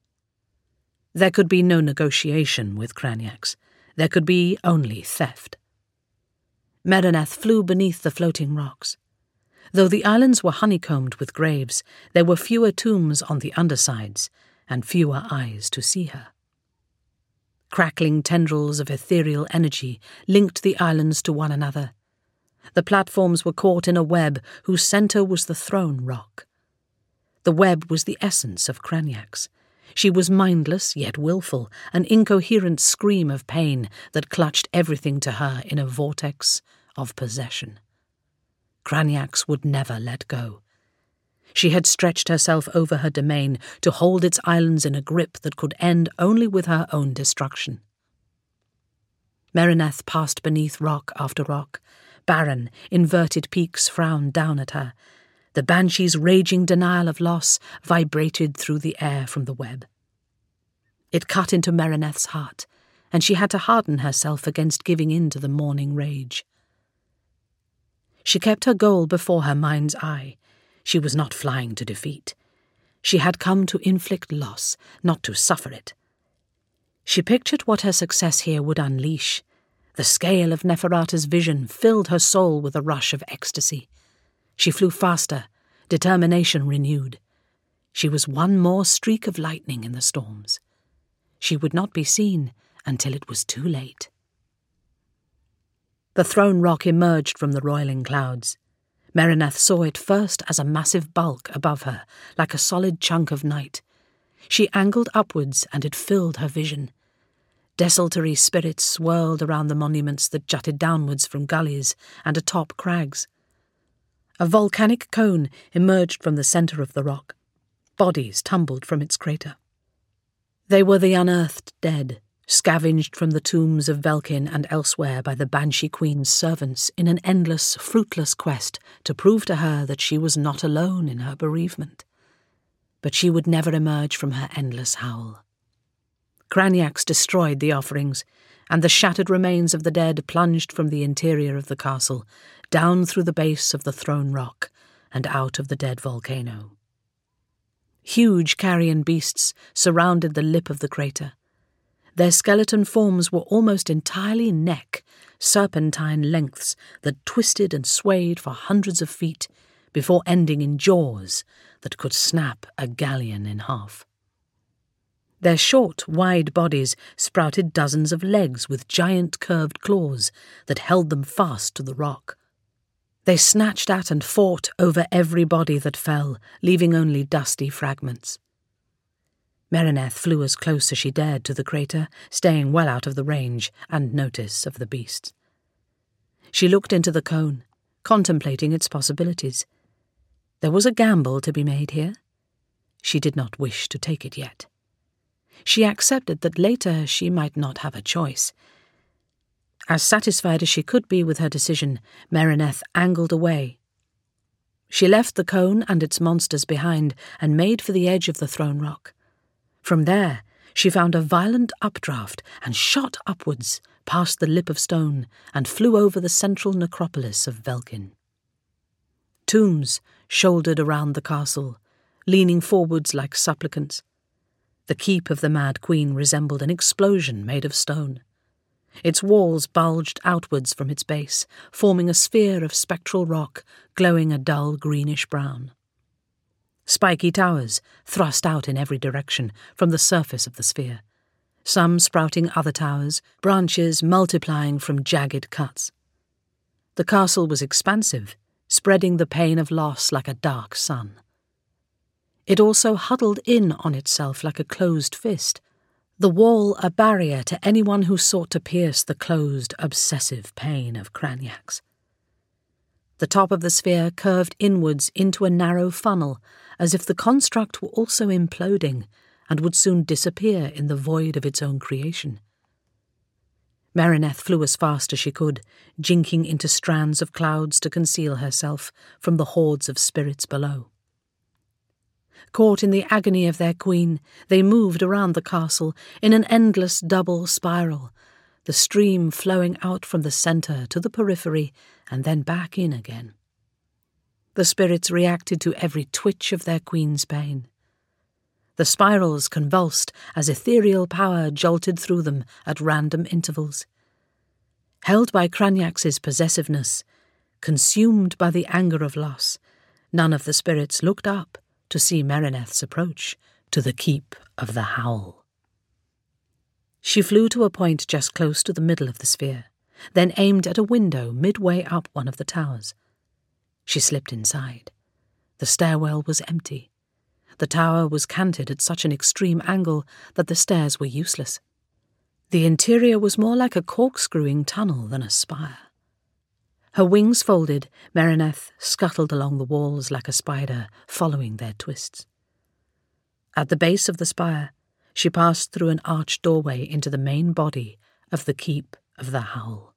There could be no negotiation with Craniax. There could be only theft. Mereneth flew beneath the floating rocks. Though the islands were honeycombed with graves, there were fewer tombs on the undersides and fewer eyes to see her. Crackling tendrils of ethereal energy linked the islands to one another. The platforms were caught in a web whose centre was the throne rock. The web was the essence of Craniax. She was mindless yet willful, an incoherent scream of pain that clutched everything to her in a vortex of possession. Craniax would never let go. She had stretched herself over her domain to hold its islands in a grip that could end only with her own destruction. Mereneth passed beneath rock after rock. Barren, inverted peaks frowned down at her. The banshee's raging denial of loss vibrated through the air from the web. It cut into Mereneth's heart, and she had to harden herself against giving in to the morning rage. She kept her goal before her mind's eye. She was not flying to defeat. She had come to inflict loss, not to suffer it. She pictured what her success here would unleash. The scale of Neferata's vision filled her soul with a rush of ecstasy. She flew faster, determination renewed. She was one more streak of lightning in the storms. She would not be seen until it was too late. The throne rock emerged from the roiling clouds. Mereneth saw it first as a massive bulk above her, like a solid chunk of night. She angled upwards, and it filled her vision. Desultory spirits swirled around the monuments that jutted downwards from gullies and atop crags. A volcanic cone emerged from the centre of the rock. Bodies tumbled from its crater. They were the unearthed dead, scavenged from the tombs of Velkin and elsewhere by the Banshee Queen's servants in an endless, fruitless quest to prove to her that she was not alone in her bereavement. But she would never emerge from her endless howl. Craniax destroyed the offerings, and the shattered remains of the dead plunged from the interior of the castle, down through the base of the throne rock, and out of the dead volcano. Huge carrion beasts surrounded the lip of the crater. Their skeleton forms were almost entirely neck, serpentine lengths that twisted and swayed for hundreds of feet before ending in jaws that could snap a galleon in half. Their short, wide bodies sprouted dozens of legs with giant curved claws that held them fast to the rock. They snatched at and fought over every body that fell, leaving only dusty fragments. Mereneth flew as close as she dared to the crater, staying well out of the range and notice of the beasts. She looked into the cone, contemplating its possibilities. There was a gamble to be made here. She did not wish to take it yet. She accepted that later she might not have a choice. As satisfied as she could be with her decision, Mereneth angled away. She left the cone and its monsters behind and made for the edge of the throne rock. From there, she found a violent updraft and shot upwards past the lip of stone and flew over the central necropolis of Velkin. Tombs shouldered around the castle, leaning forwards like supplicants. The keep of the Mad Queen resembled an explosion made of stone. Its walls bulged outwards from its base, forming a sphere of spectral rock glowing a dull greenish-brown. Spiky towers thrust out in every direction from the surface of the sphere, some sprouting other towers, branches multiplying from jagged cuts. The castle was expansive, spreading the pain of loss like a dark sun. It also huddled in on itself like a closed fist, the wall a barrier to anyone who sought to pierce the closed, obsessive pain of Cranax. The top of the sphere curved inwards into a narrow funnel, as if the construct were also imploding and would soon disappear in the void of its own creation. Mereneth flew as fast as she could, jinking into strands of clouds to conceal herself from the hordes of spirits below. Caught in the agony of their queen, they moved around the castle in an endless double spiral, the stream flowing out from the centre to the periphery and then back in again. The spirits reacted to every twitch of their queen's pain. The spirals convulsed as ethereal power jolted through them at random intervals. Held by Cranax's possessiveness, consumed by the anger of loss, none of the spirits looked up to see Mereneth's approach to the keep of the Howl. She flew to a point just close to the middle of the sphere, then aimed at a window midway up one of the towers. She slipped inside. The stairwell was empty. The tower was canted at such an extreme angle that the stairs were useless. The interior was more like a corkscrewing tunnel than a spire. Her wings folded, Mereneth scuttled along the walls like a spider, following their twists. At the base of the spire, she passed through an arched doorway into the main body of the Keep of the Howl.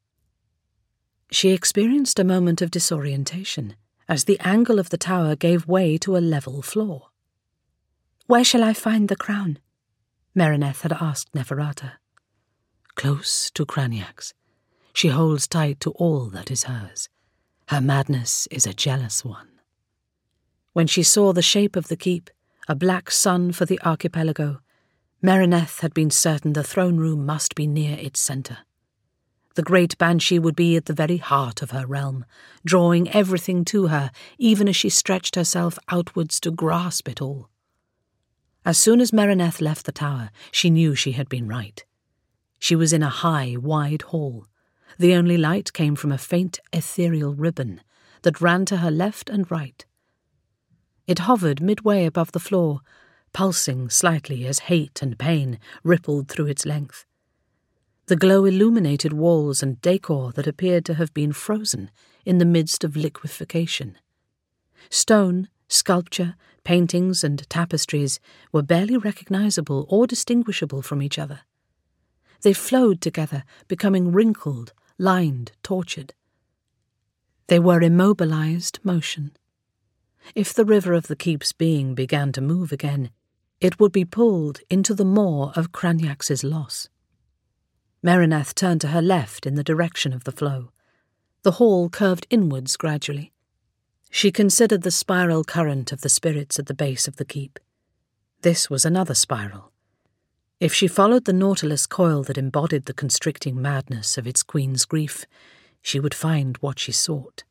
She experienced a moment of disorientation as the angle of the tower gave way to a level floor. "Where shall I find the crown?" Mereneth had asked Neferata. "Close to Cranax. She holds tight to all that is hers. Her madness is a jealous one." When she saw the shape of the keep, a black sun for the archipelago, Mereneth had been certain the throne room must be near its centre. The great banshee would be at the very heart of her realm, drawing everything to her, even as she stretched herself outwards to grasp it all. As soon as Mereneth left the tower, she knew she had been right. She was in a high, wide hall. The only light came from a faint, ethereal ribbon that ran to her left and right. It hovered midway above the floor, pulsing slightly as hate and pain rippled through its length. The glow illuminated walls and decor that appeared to have been frozen in the midst of liquefaction. Stone, sculpture, paintings, and tapestries were barely recognizable or distinguishable from each other. They flowed together, becoming wrinkled, lined, tortured. They were immobilized motion. If the river of the keep's being began to move again, it would be pulled into the maw of Cranax's loss. Mereneth turned to her left in the direction of the flow. The hall curved inwards gradually. She considered the spiral current of the spirits at the base of the keep. This was another spiral. If she followed the nautilus coil that embodied the constricting madness of its queen's grief, she would find what she sought.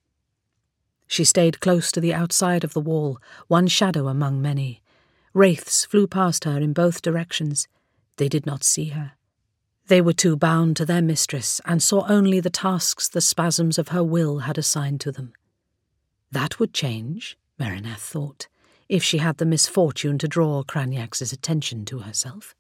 She stayed close to the outside of the wall, one shadow among many. Wraiths flew past her in both directions. They did not see her. They were too bound to their mistress and saw only the tasks the spasms of her will had assigned to them. That would change, Mereneth thought, if she had the misfortune to draw Cranax's attention to herself.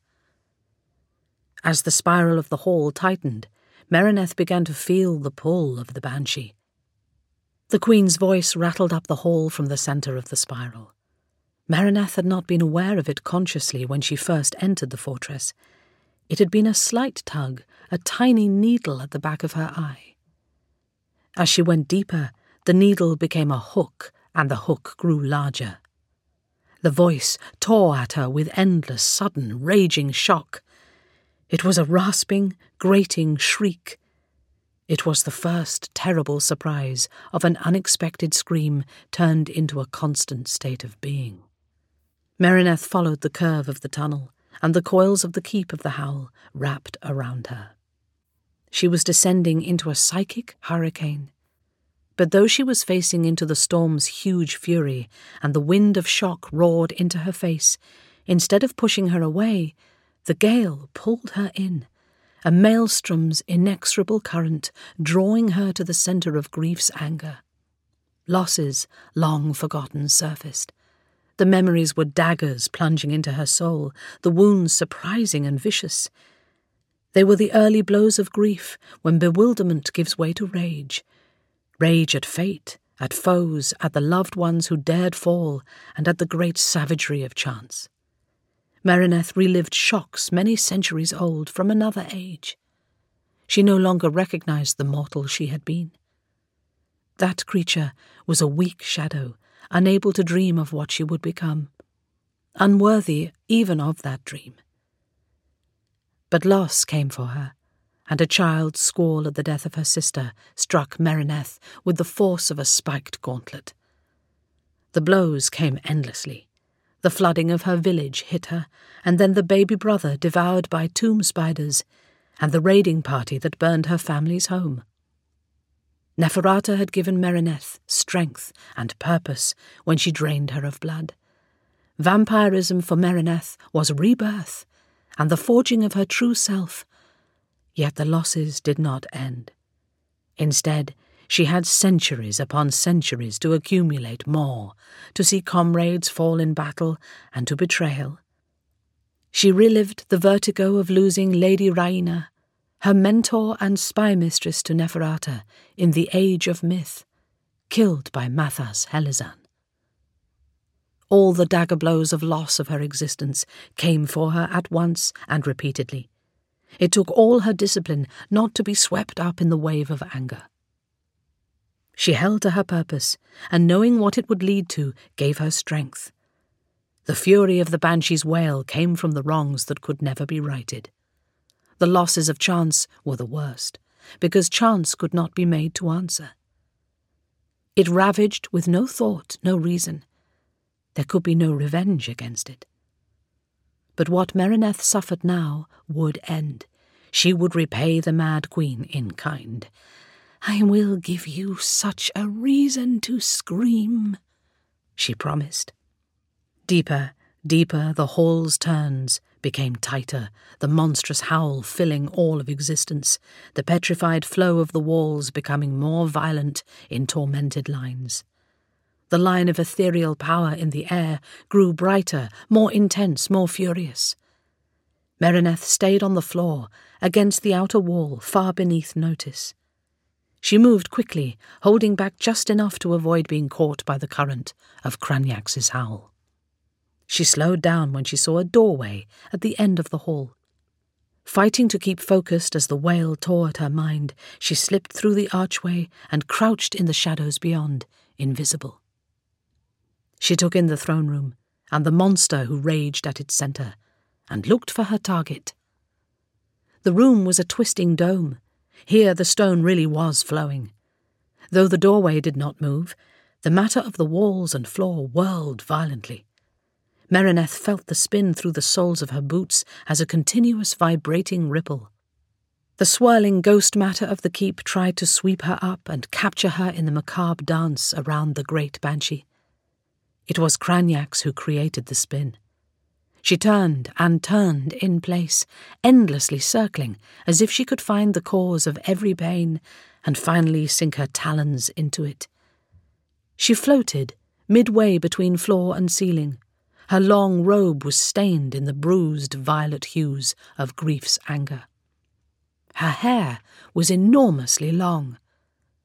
As the spiral of the hall tightened, Mereneth began to feel the pull of the banshee. The Queen's voice rattled up the hall from the centre of the spiral. Marineth had not been aware of it consciously when she first entered the fortress. It had been a slight tug, a tiny needle at the back of her eye. As she went deeper, the needle became a hook, and the hook grew larger. The voice tore at her with endless, sudden, raging shock. It was a rasping, grating shriek. It was the first terrible surprise of an unexpected scream turned into a constant state of being. Marineth followed the curve of the tunnel, and the coils of the keep of the howl wrapped around her. She was descending into a psychic hurricane. But though she was facing into the storm's huge fury, and the wind of shock roared into her face, instead of pushing her away, the gale pulled her in, a maelstrom's inexorable current drawing her to the centre of grief's anger. Losses, long forgotten, surfaced. The memories were daggers plunging into her soul, the wounds surprising and vicious. They were the early blows of grief, when bewilderment gives way to rage. Rage at fate, at foes, at the loved ones who dared fall, and at the great savagery of chance. Marineth relived shocks many centuries old from another age. She no longer recognized the mortal she had been. That creature was a weak shadow, unable to dream of what she would become, unworthy even of that dream. But loss came for her, and a child's squall at the death of her sister struck Marineth with the force of a spiked gauntlet. The blows came endlessly. The flooding of her village hit her, and then the baby brother devoured by tomb spiders, and the raiding party that burned her family's home. Neferata had given Marineth strength and purpose when she drained her of blood. Vampirism for Marineth was rebirth, and the forging of her true self. Yet the losses did not end. Instead, she had centuries upon centuries to accumulate more, to see comrades fall in battle and to betrayal. She relived the vertigo of losing Lady Raina, her mentor and spy mistress to Neferata in the Age of Myth, killed by Mathas Helizan. All the dagger blows of loss of her existence came for her at once and repeatedly. It took all her discipline not to be swept up in the wave of anger. She held to her purpose, and knowing what it would lead to gave her strength. The fury of the banshee's wail came from the wrongs that could never be righted. The losses of chance were the worst, because chance could not be made to answer. It ravaged with no thought, no reason. There could be no revenge against it. But what Marineth suffered now would end. She would repay the Mad Queen in kind. "I will give you such a reason to scream," she promised. Deeper, deeper the hall's turns became tighter, the monstrous howl filling all of existence, the petrified flow of the walls becoming more violent in tormented lines. The line of ethereal power in the air grew brighter, more intense, more furious. Marineth stayed on the floor, against the outer wall, far beneath notice. She moved quickly, holding back just enough to avoid being caught by the current of Cranyax's howl. She slowed down when she saw a doorway at the end of the hall. Fighting to keep focused as the wail tore at her mind, she slipped through the archway and crouched in the shadows beyond, invisible. She took in the throne room and the monster who raged at its centre, and looked for her target. The room was a twisting dome. Here the stone really was flowing. Though the doorway did not move, the matter of the walls and floor whirled violently. Marineth felt the spin through the soles of her boots as a continuous vibrating ripple. The swirling ghost matter of the keep tried to sweep her up and capture her in the macabre dance around the great banshee. It was Cranyax who created the spin. She turned and turned in place, endlessly circling, as if she could find the cause of every pain and finally sink her talons into it. She floated, midway between floor and ceiling. Her long robe was stained in the bruised violet hues of grief's anger. Her hair was enormously long.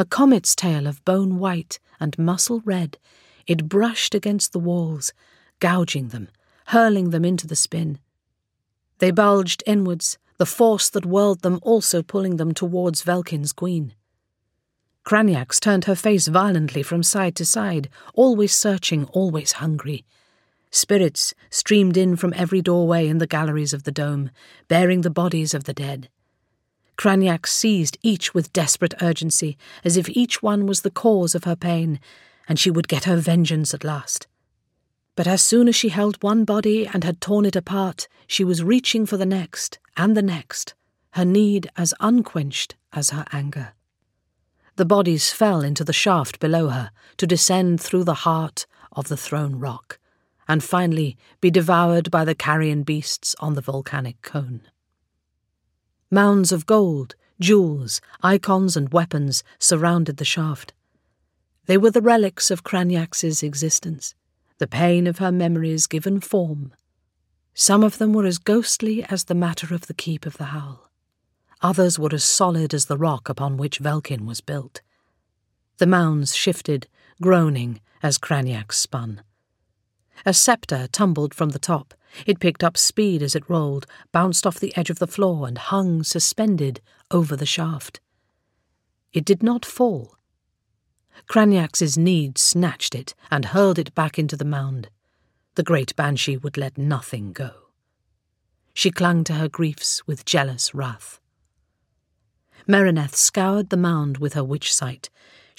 A comet's tail of bone white and muscle red, it brushed against the walls, gouging them, hurling them into the spin. They bulged inwards, the force that whirled them also pulling them towards Velkin's queen. Craniax turned her face violently from side to side, always searching, always hungry. Spirits streamed in from every doorway in the galleries of the dome, bearing the bodies of the dead. Craniax seized each with desperate urgency, as if each one was the cause of her pain, and she would get her vengeance at last. But as soon as she held one body and had torn it apart, she was reaching for the next, and the next, her need as unquenched as her anger. The bodies fell into the shaft below her, to descend through the heart of the throne rock, and finally be devoured by the carrion beasts on the volcanic cone. Mounds of gold, jewels, icons and weapons surrounded the shaft. They were the relics of Craniax's existence, the pain of her memories given form. Some of them were as ghostly as the matter of the keep of the Howl. Others were as solid as the rock upon which Velkin was built. The mounds shifted, groaning, as Craniax spun. A sceptre tumbled from the top. It picked up speed as it rolled, bounced off the edge of the floor, and hung suspended over the shaft. It did not fall. Craniax's need snatched it and hurled it back into the mound. The great banshee would let nothing go. She clung to her griefs with jealous wrath. Mereneth scoured the mound with her witch sight.